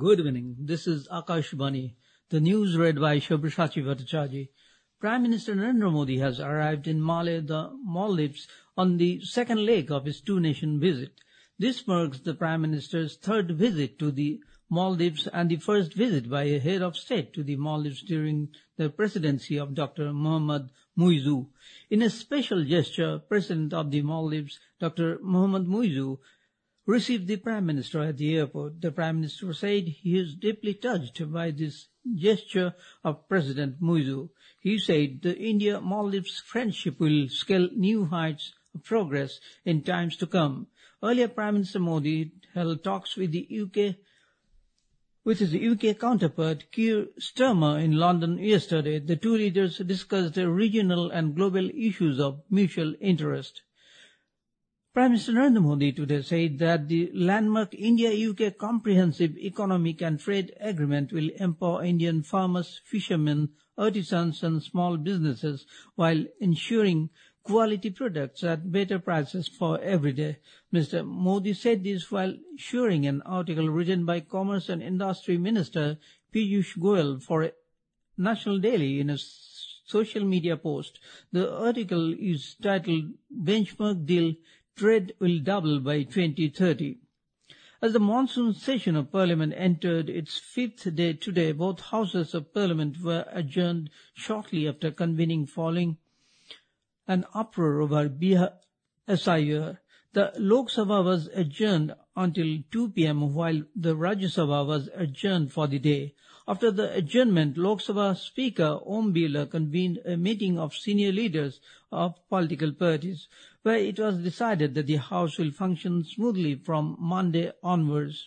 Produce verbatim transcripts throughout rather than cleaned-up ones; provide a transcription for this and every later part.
Good evening. This is Akash Bani. The news read by Shabrashachi Bhattacharjee. Prime Minister Narendra Modi has arrived in Malé, the Maldives, on the second leg of his two-nation visit. This marks the Prime Minister's third visit to the Maldives and the first visit by a head of state to the Maldives during the presidency of Doctor Mohammad Muizzu. In a special gesture, President of the Maldives, Doctor Mohammad Muizzu, received the Prime Minister at the airport. The Prime Minister said he is deeply touched by this gesture of President Muizzu. He said the India-Maldives friendship will scale new heights of progress in times to come. Earlier, Prime Minister Modi held talks with the U K, with his U K counterpart Keir Starmer in London yesterday. The two leaders discussed the regional and global issues of mutual interest. Prime Minister Narendra Modi today said that the landmark India-U K Comprehensive Economic and Trade Agreement will empower Indian farmers, fishermen, artisans and small businesses while ensuring quality products at better prices for every day. Mister Modi said this while sharing an article written by Commerce and Industry Minister Piyush Goyal for a National Daily in a social media post. The article is titled Benchmark Deal Trade Will Double by twenty thirty. As the monsoon session of Parliament entered its fifth day today, both houses of Parliament were adjourned shortly after convening following an uproar over Bihar S I R. The Lok Sabha was adjourned until two p m while the Rajya Sabha was adjourned for the day. After the adjournment, Lok Sabha Speaker Om Birla convened a meeting of senior leaders of political parties, where it was decided that the House will function smoothly from Monday onwards.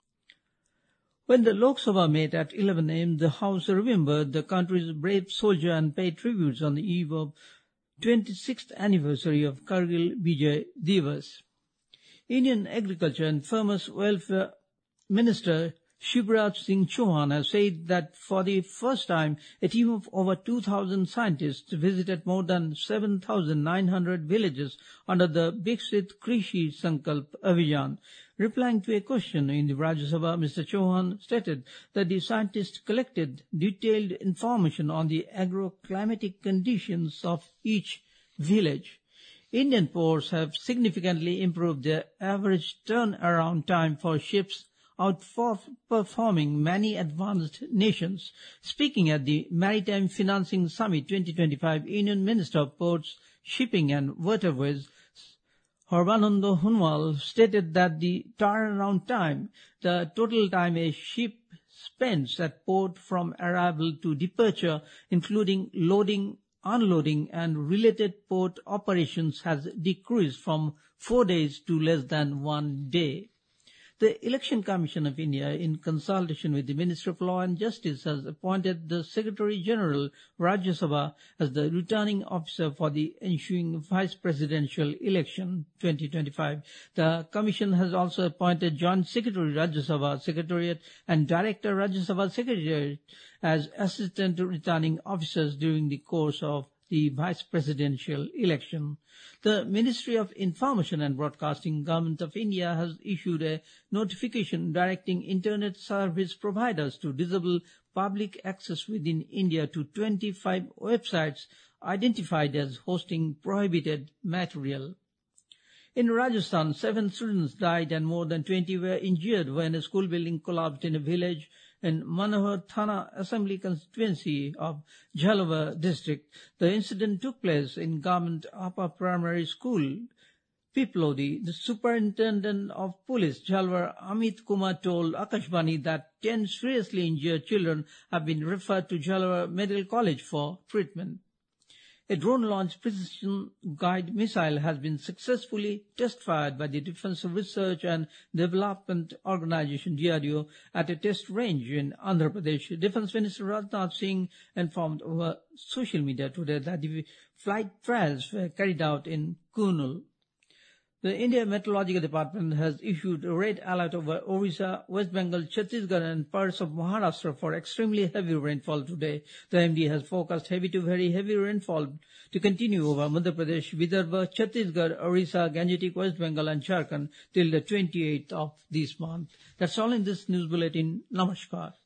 When the Lok Sabha met at eleven a m, the House remembered the country's brave soldier and paid tributes on the eve of twenty-sixth anniversary of Kargil Vijay Divas. Indian Agriculture and Farmers Welfare Minister Shivraj Singh Chauhan has said that for the first time, a team of over two thousand scientists visited more than seven thousand nine hundred villages under the Viksit Krishi Sankalp Abhiyan. Replying to a question in the Rajya Sabha, Mister Chauhan stated that the scientists collected detailed information on the agroclimatic conditions of each village. Indian ports have significantly improved their average turnaround time for ships, outperforming many advanced nations. Speaking at the Maritime Financing Summit twenty twenty-five, Indian Minister of Ports, Shipping and Waterways, Sarbananda Sonowal, stated that the turnaround time, the total time a ship spends at port from arrival to departure, including loading, unloading and related port operations, has decreased from four days to less than one day. The Election Commission of India, in consultation with the Ministry of Law and Justice, has appointed the Secretary-General Rajya Sabha as the returning officer for the ensuing vice presidential election twenty twenty-five. The Commission has also appointed Joint Secretary Rajya Sabha Secretariat and Director Rajya Sabha Secretariat as assistant returning officers during the course of the vice presidential election. The Ministry of Information and Broadcasting, Government of India, has issued a notification directing Internet service providers to disable public access within India to twenty-five websites identified as hosting prohibited material. In Rajasthan, seven students died and more than twenty were injured when a school building collapsed in a village in Manohar Thana Assembly constituency of Jhalawar district. The incident took place in Government Upper Primary School, Piplodi. The Superintendent of Police, Jhalawar, Amit Kumar, told Akashvani that ten seriously injured children have been referred to Jhalawar Medical College for treatment. A drone-launched precision guide missile has been successfully test-fired by the Defence Research and Development Organisation D R D O at a test range in Andhra Pradesh. Defence Minister Rajnath Singh informed over social media today that the flight trials were carried out in Kurnool. The India Meteorological Department has issued a red alert over Orissa, West Bengal, Chhattisgarh and parts of Maharashtra for extremely heavy rainfall today. The M D has forecast heavy to very heavy rainfall to continue over Madhya Pradesh, Vidarbha, Chhattisgarh, Orissa, Gangetic, West Bengal and Jharkhand till the twenty-eighth of this month. That's all in this news bulletin. Namaskar.